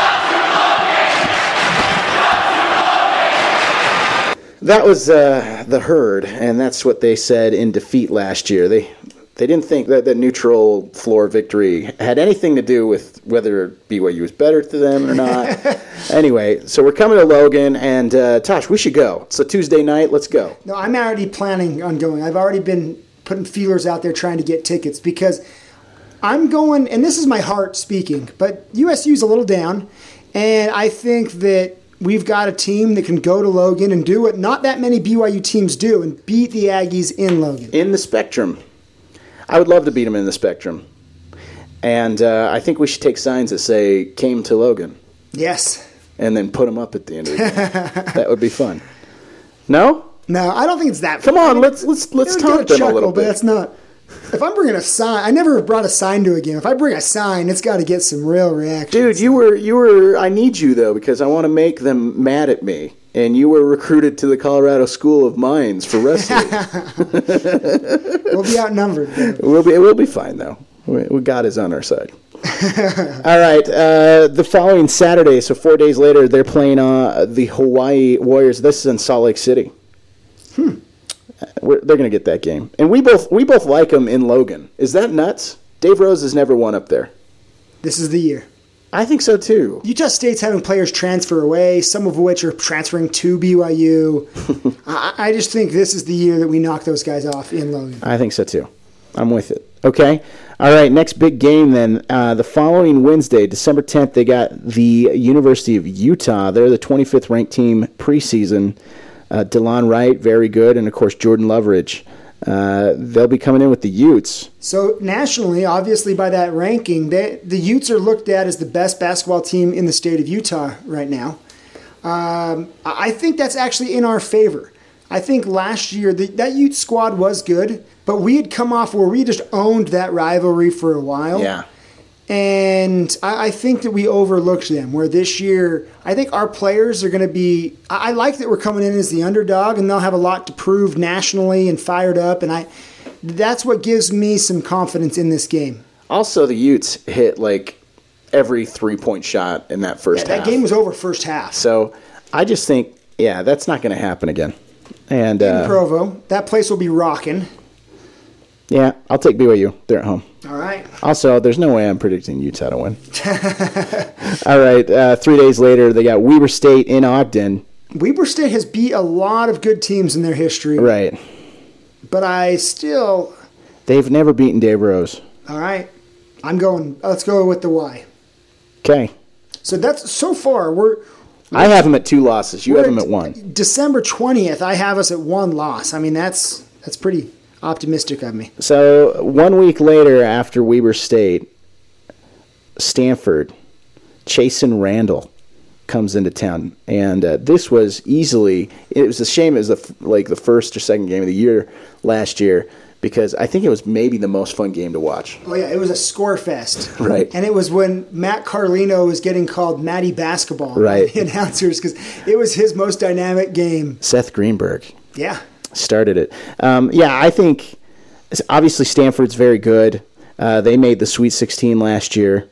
That was the Herd, and that's what they said in defeat last year. They didn't think that the neutral floor victory had anything to do with whether BYU was better to them or not. Anyway, so we're coming to Logan, and Tosh, we should go. It's a Tuesday night. Let's go. No, I'm already planning on going. I've already been putting feelers out there trying to get tickets because I'm going, and this is my heart speaking, but USU's a little down, and I think that we've got a team that can go to Logan and do what not that many BYU teams do and beat the Aggies in Logan. In the Spectrum. I would love to beat them in the Spectrum. And I think we should take signs that say, came to Logan. Yes. And then put them up at the end of the game. That would be fun. No? No, I don't think it's that. Come on, let's taunt them a little But bit. that's not. If I'm bringing a sign, I never brought a sign to a game. If I bring a sign, it's got to get some real reaction. Dude, you were. I need you though because I want to make them mad at me. And you were recruited to the Colorado School of Mines for wrestling. We'll be outnumbered. We'll be fine though. God is on our side. All right. The following Saturday, so 4 days later, they're playing the Hawaii Warriors. This is in Salt Lake City. They're going to get that game, and we both like them in Logan. Is that nuts? Dave Rose has never won up there. This is the year. I think so too. Utah State's having players transfer away, some of which are transferring to BYU. I just think this is the year that we knock those guys off in Logan. I think so too. I'm with it. Okay. All right. Next big game then. The following Wednesday, December 10th, they got the University of Utah. They're the 25th ranked team preseason. DeLon Wright, very good, and of course Jordan Loveridge. They'll be coming in with the Utes. So nationally, obviously by that ranking, the Utes are looked at as the best basketball team in the state of Utah right now. I think that's actually in our favor. I think last year that Ute squad was good, but we had come off where we just owned that rivalry for a while. Yeah. And I think that we overlooked them, where this year, I think our players are going to be... I like that we're coming in as the underdog, and they'll have a lot to prove nationally and fired up, and that's what gives me some confidence in this game. Also, the Utes hit like every three-point shot in that first half. That game was over first half. So I just think, that's not going to happen again. And in Provo, that place will be rocking. Yeah, I'll take BYU. They're at home. All right. Also, there's no way I'm predicting Utah to win. All right. 3 days later, they got Weber State in Ogden. Weber State has beat a lot of good teams in their history. Right. But they've never beaten Dave Rose. All right. Let's go with the Y. Okay. So that's so far I have them at 2 losses. You have them at 1. December 20th, I have us at 1 loss. I mean, that's pretty optimistic of me. So 1 week later, after Weber State, Stanford, Chasen Randall comes into town, and this was easily. It was a shame it was the first or second game of the year last year because I think it was maybe the most fun game to watch. Oh yeah, it was a score fest, right? And it was when Matt Carlino was getting called Matty Basketball, right? The announcers, because it was his most dynamic game. Seth Greenberg, yeah. Started it. I think obviously Stanford's very good. They made the Sweet 16 last year.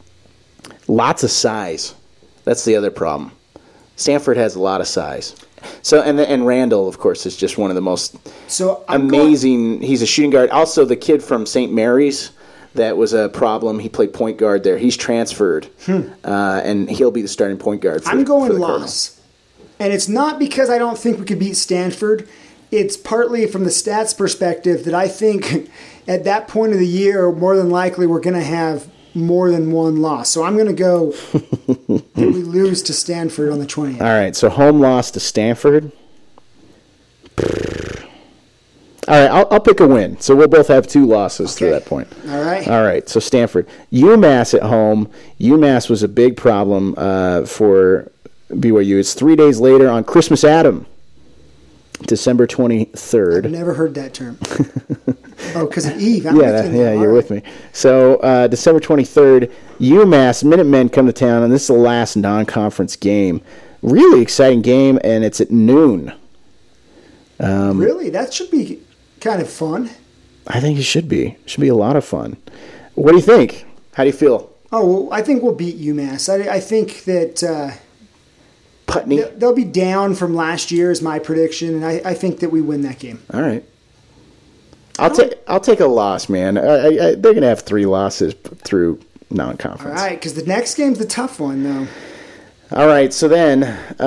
Lots of size. That's the other problem. Stanford has a lot of size. So and Randall, of course, is just one of the most amazing. He's a shooting guard. Also, the kid from St. Mary's, that was a problem. He played point guard there. He's transferred, and he'll be the starting point guard. I'm going loss, and it's not because I don't think we could beat Stanford. It's partly from the stats perspective that I think at that point of the year, more than likely, we're going to have more than 1 loss. So I'm going to go that we lose to Stanford on the 20th. All right, so home loss to Stanford. All right, I'll pick a win. So we'll both have 2 losses through that point. All right. All right, so Stanford. UMass at home. UMass was a big problem for BYU. It's 3 days later on Christmas Adam. December 23rd. I've never heard that term. Oh, because of Eve. You're with me. So December 23rd, UMass Minutemen come to town, and this is the last non-conference game. Really exciting game, and it's at noon. Really? That should be kind of fun. I think it should be. It should be a lot of fun. What do you think? How do you feel? Oh, well, I think we'll beat UMass. I think that... Putney. They'll be down from last year is my prediction, and I think that we win that game. All right. I'll take a loss, man. They're going to have 3 losses through non-conference. All right, because the next game's the tough one, though. All right, so then,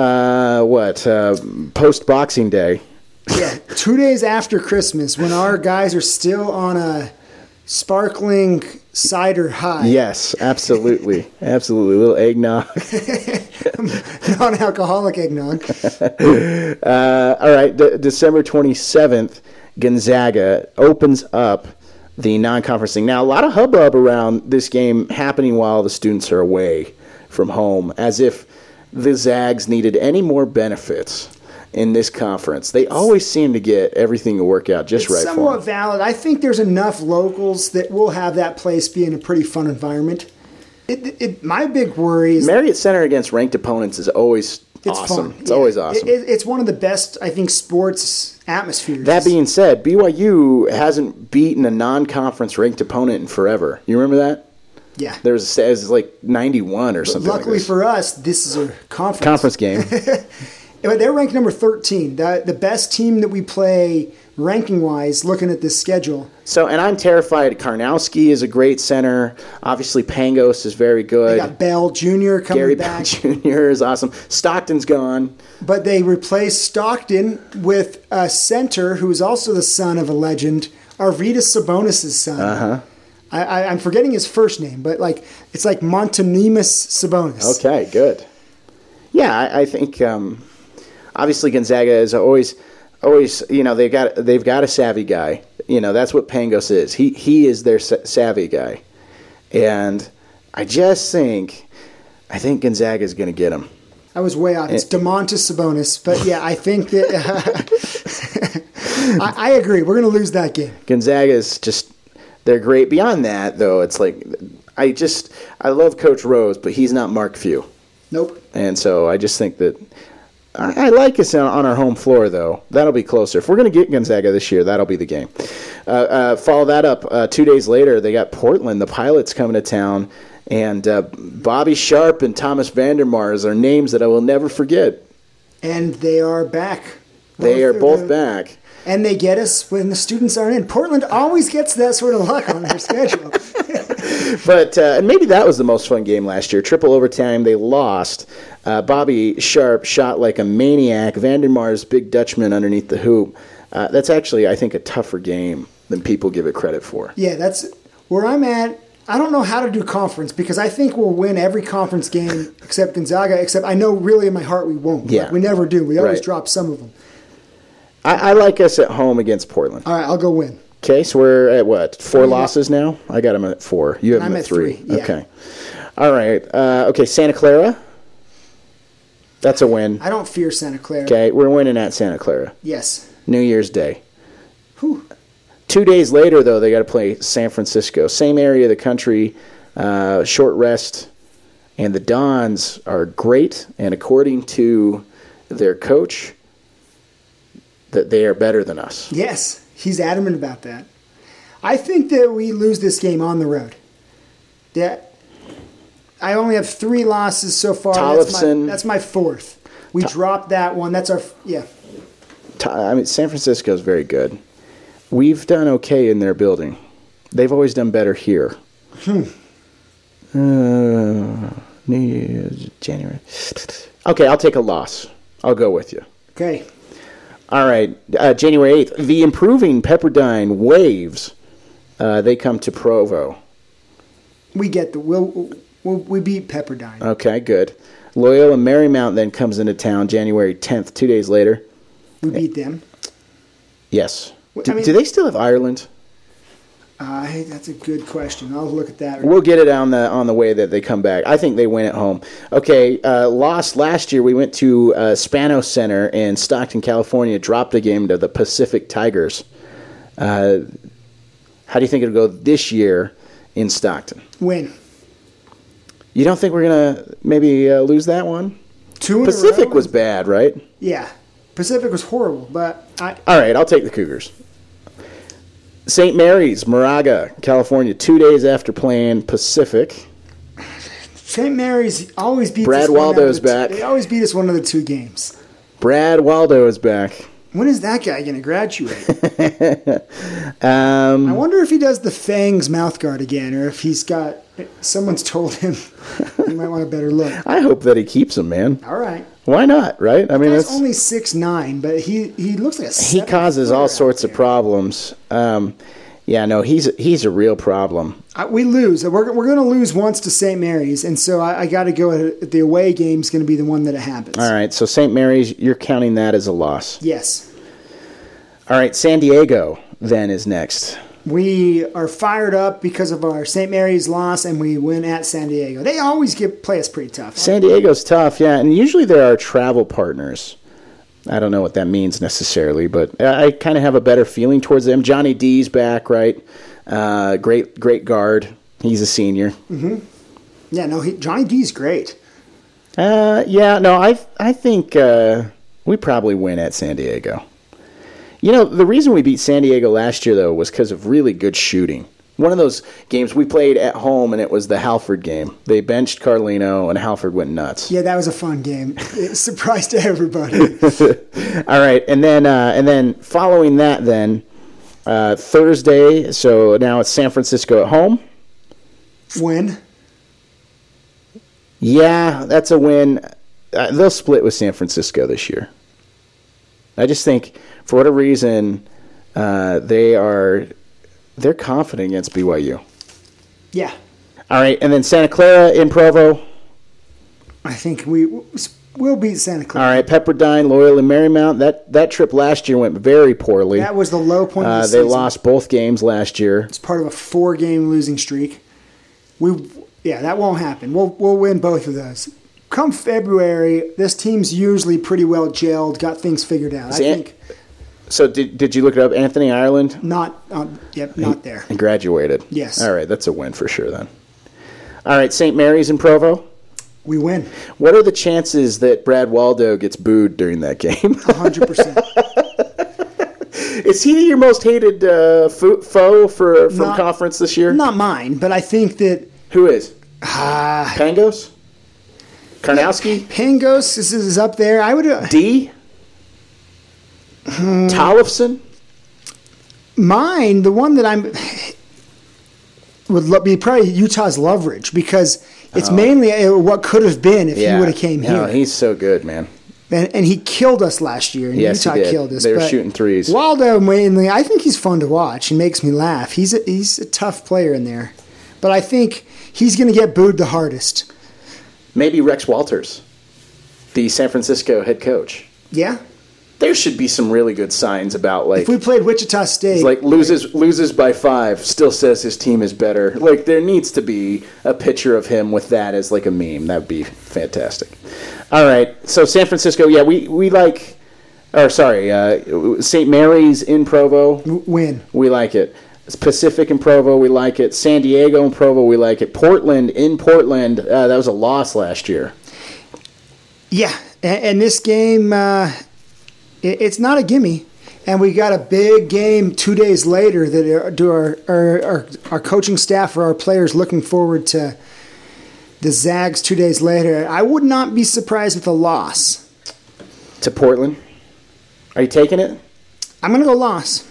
post-Boxing Day. Yeah, 2 days after Christmas, when our guys are still on a sparkling cider high. Yes, absolutely. Absolutely. A little eggnog. Non-alcoholic eggnog. All right, December 27th, Gonzaga opens up the non-conference thing. Now, a lot of hubbub around this game happening while the students are away from home, as if the Zags needed any more benefits. in this conference. They always seem to get everything to work out just It's right for somewhat them. valid. I think there's enough locals that will have that place be in a pretty fun environment. My big worry is Marriott Center against ranked opponents is always it's awesome. fun. It's always awesome. It's one of the best, I think, sports atmospheres. That being said, BYU hasn't beaten a non-conference ranked opponent in forever. You remember that? yeah. There was it was like 91 or something. Luckily like this. for us, this is a Conference game. But they're ranked number 13. The best team that we play ranking-wise, looking at this schedule. So, and I'm terrified. Karnowski is a great center. Obviously, Pangos is very They good. got Bell Jr. coming Gary Bell back. Jr. is awesome. Stockton's gone. But they replaced Stockton with a center who is also the son of a legend, Arvydas Sabonis' son. Uh-huh. I'm forgetting his first name, but it's like Montenemus Sabonis. Okay, good. Yeah, I think obviously Gonzaga is always they've got a savvy guy. That's what Pangos is. He is their savvy guy, and I think Gonzaga is going to get him. I was way off. It's DeMontis Sabonis, but yeah, I think that I agree. We're going to lose that game. Gonzaga is they're great. Beyond that, though, it's like I love Coach Rose, but he's not Mark Few. Nope. And so I just think that I like us on our home floor, though. That'll be closer. If we're going to get Gonzaga this year, that'll be the game. Follow that up. 2 days later, they got Portland. The Pilots coming to town. And Bobby Sharp and Thomas Vandermars are names that I will never forget. And they are back. They are both back. And they get us when the students aren't in. Portland always gets that sort of luck on their schedule. But and maybe that was the most fun game last year. Triple overtime. They lost. Bobby Sharp shot like a maniac. Vandermars, big Dutchman underneath the hoop. That's actually, I think, a tougher game than people give it credit for. Yeah, that's where I'm at. I don't know how to do conference because I think we'll win every conference game except Gonzaga, except I know really in my heart we won't. Yeah. We never do. We always Right. drop some of them. I like us at home against Portland. All right, I'll go win. Okay, so we're at what? 4 losses now? I got them at 4. You have them I'm at at 3. three, yeah. Okay. All right. Okay, Santa Clara. That's a win. I don't fear Santa Clara. Okay, we're winning at Santa Clara. Yes. New Year's Day. Whew. 2 days later, though, they got to play San Francisco. Same area of the country, short rest. And the Dons are great, and according to their coach, that they are better than us. Yes, he's adamant about that. I think that we lose this game on the road. I only have 3 losses so far. Tollefson. That's my 4th. We dropped that one. That's our San Francisco is very good. We've done okay in their building. They've always done better here. New Year's, January. Okay, I'll take a loss. I'll go with you. Okay. All right, January 8th. The improving Pepperdine Waves. They come to Provo. We get we beat Pepperdine. Okay, good. Loyola Marymount then comes into town January 10th, 2 days later. We beat them. Yes. Well, Do they still have Ireland? That's a good question. I'll look at that. We'll get it on the way that they come back. I think they win at home. Okay, lost last year. We went to Spanos Center in Stockton, California, dropped a game to the Pacific Tigers. How do you think it'll go this year in Stockton? Win. You don't think we're going to maybe lose that one? 2 in a row? Pacific was bad, right? Yeah. Pacific was horrible, but All right, I'll take the Cougars. St. Mary's, Moraga, California, 2 days after playing Pacific. St. Mary's always beats Brad us. Waldo's back. They always beat us one of the 2 games. Brad Waldo is back. When is that guy going to graduate? Um, I wonder if he does the Fangs mouth guard again, or if someone's told him he might want a better look. I hope that he keeps him, man. All right. Why not, right? I mean, He's it's only 6'9", but he looks like a he causes all 7-footer sorts out of problems. He's a real problem. We lose. We're going to lose once to St. Mary's, and so I got to go. The away game is going to be the one that it happens. All right, so St. Mary's, you're counting that as a loss. Yes. All right, San Diego then is next. We are fired up because of our St. Mary's loss, and we win at San Diego. They always play us pretty tough. San Diego's tough, yeah, and usually they're our travel partners. I don't know what that means necessarily, but I kind of have a better feeling towards them. Johnny D's back, right? Great guard. He's a senior. Mm-hmm. Yeah, no, Johnny D's great. I think we probably win at San Diego. The reason we beat San Diego last year, though, was because of really good shooting. One of those games we played at home, and it was the Halford game. They benched Carlino, and Halford went nuts. Yeah, that was a fun game. It surprised everybody. All right, and then following that, Thursday. So now it's San Francisco at home. Win. Yeah, that's a win. They'll split with San Francisco this year. I just think, for whatever reason, they're confident against BYU. Yeah. All right, and then Santa Clara in Provo. I think we'll beat Santa Clara. All right, Pepperdine, Loyola, Marymount. That trip last year went very poorly. That was the low point of the They season. lost both games last year. It's part of a 4-game losing streak. That won't happen. We'll win both of those. Come February, this team's usually pretty well gelled, got things figured out. I think. So did you look it up? Anthony Ireland? Not there. He graduated. Yes. All right, that's a win for sure then. All right, St. Mary's in Provo. We win. What are the chances that Brad Waldo gets booed during that game? 100%. Is he your most hated foe from conference this year? Not mine, but I think that... Who is? Pangos? Karnowski? Pangos is up there. I would... D? Tollefson? Mine, the one that would be probably Utah's Loveridge, because it's mainly what could have been if he would have came here. He's so good, man. And he killed us last year. And yes, Utah he did. Killed us. They were shooting threes. Waldo, mainly, I think he's fun to watch. He makes me laugh. He's a tough player in there. But I think he's going to get booed the hardest. Maybe Rex Walters, the San Francisco head coach. Yeah? There should be some really good signs about, like... If we played Wichita State... Like, loses by 5, still says his team is better. Like, there needs to be a picture of him with that as, like, a meme. That would be fantastic. All right, so San Francisco, yeah, we like... St. Mary's in Provo. Win. We like it. Pacific in Provo, we like it. San Diego in Provo, we like it. Portland in Portland, that was a loss last year. Yeah, and this game... It's not a gimme, and we got a big game 2 days later that our coaching staff or our players looking forward to the Zags 2 days later. I would not be surprised with a loss. To Portland? Are you taking it? I'm going to go loss.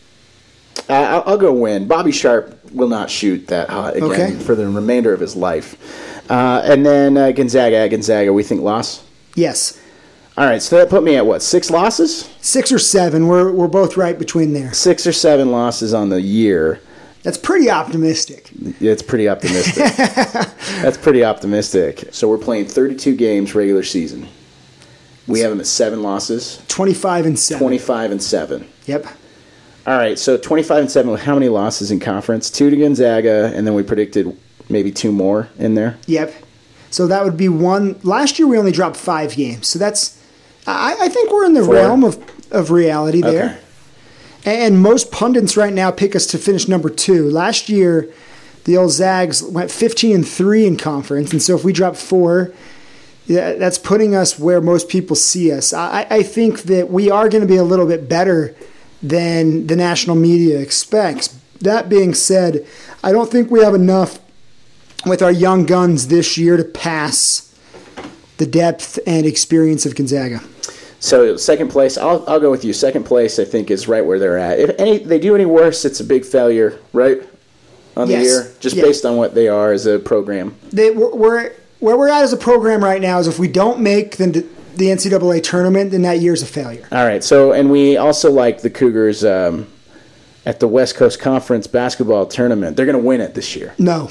I'll go win. Bobby Sharp will not shoot that hot again for the remainder of his life. And then Gonzaga, we think loss? Yes. All right, so that put me at what, 6 losses? 6 or 7. We're both right between there. 6 or 7 losses on the year. That's pretty optimistic. It's pretty optimistic. That's pretty optimistic. So we're playing 32 games regular season. We have them at 7 losses. 25-7. 25-7. Yep. All right, so 25-7 with how many losses in conference? 2 to Gonzaga, and then we predicted maybe 2 more in there. Yep. So that would be 1. Last year we only dropped 5 games. So that's... I think we're in the 4. realm of reality there. Okay. And most pundits right now pick us to finish number 2. Last year, the old Zags went 15-3 in conference, and so if we drop 4, that's putting us where most people see us. I think that we are going to be a little bit better than the national media expects. That being said, I don't think we have enough with our young guns this year to pass the depth and experience of Gonzaga. So second place, I'll go with you. Second place, I think, is right where they're at. If they do any worse, it's a big failure, right? On the year, just based on what they are as a program. Where we're at as a program right now is if we don't make the NCAA tournament, then that year's a failure. All right. So, and we also like the Cougars at the West Coast Conference basketball tournament. They're going to win it this year. No,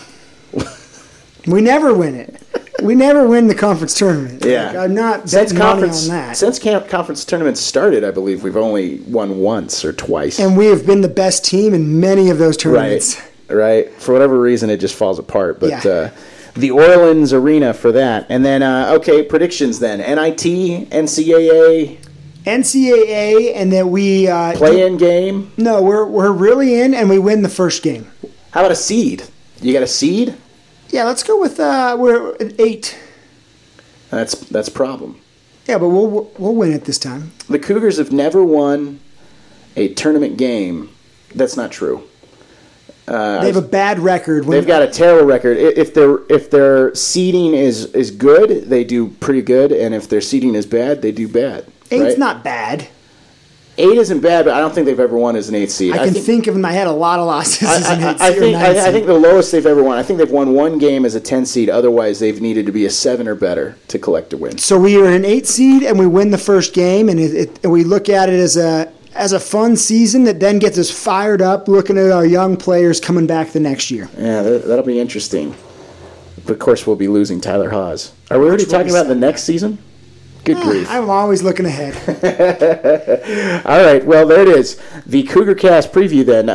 we never win it. We never win the conference tournament. Yeah. Like, I'm not betting money on that. Since conference tournament started, I believe we've only won once or twice. And we have been the best team in many of those tournaments. Right. For whatever reason, it just falls apart. But the Orleans Arena for that. And then, predictions then. NIT, NCAA. NCAA, and that we Play-in game? No, we're really in, and we win the first game. How about a seed? You got a seed? Yeah, let's go with we're at 8. That's a problem. Yeah, but we'll win it this time. The Cougars have never won a tournament game. That's not true. They have a bad record. They've got a terrible record. If their seeding is good, they do pretty good, and if their seeding is bad, they do bad. 8's right? not bad. 8 isn't bad, but I don't think they've ever won as an 8 seed. I can think of in my head a lot of losses as an 8 seed or 9 seed. I think the lowest they've ever won. I think they've won one game as a 10 seed. Otherwise, they've needed to be a 7 or better to collect a win. So we are an 8 seed, and we win the first game, and we look at it as a fun season that then gets us fired up looking at our young players coming back the next year. Yeah, that'll be interesting. But of course, we'll be losing Tyler Haws. Are we already talking about the next season? Good grief. I'm always looking ahead. All right, well, there it is. The Cougar Cast preview then.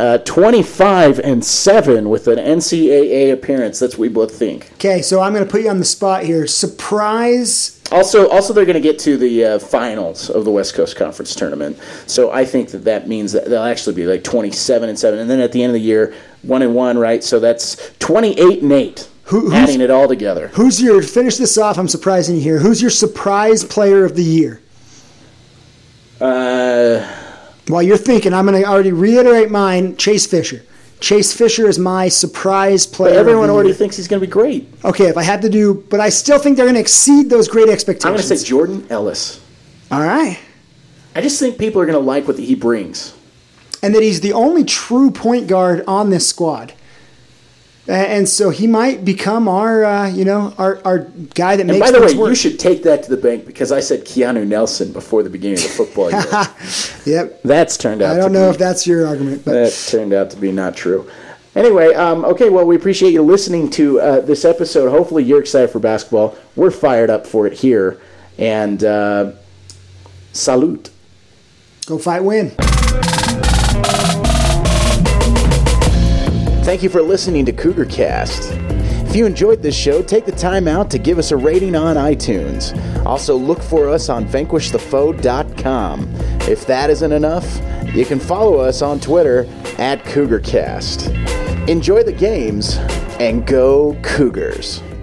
25-7 with an NCAA appearance. That's what we both think. Okay, so I'm going to put you on the spot here. Surprise. Also, they're going to get to the finals of the West Coast Conference Tournament. So I think that means that they'll actually be like 27-7. And then at the end of the year, 1-1, right? So that's 28-8. Adding it all together. Finish this off, I'm surprising you here. Who's your surprise player of the year? While you're thinking, I'm going to already reiterate mine, Chase Fisher. Chase Fisher is my surprise player. But everyone already thinks he's going to be great. Okay, if I had to do, but I still think they're going to exceed those great expectations. I'm going to say Jordan Ellis. All right. I just think people are going to like what he brings. And that he's the only true point guard on this squad. And so he might become our guy that makes things work. And by the way, you should take that to the bank because I said Keanu Nelson before the beginning of the football year. Yep. That's turned out. I don't know if that's your argument, but that turned out to be not true. Anyway, okay. Well, we appreciate you listening to this episode. Hopefully, you're excited for basketball. We're fired up for it here, and salute. Go fight, win. Thank you for listening to Cougar Cast. If you enjoyed this show, take the time out to give us a rating on iTunes. Also, look for us on vanquishthefoe.com. If that isn't enough, you can follow us on Twitter @CougarCast. Enjoy the games and go Cougars.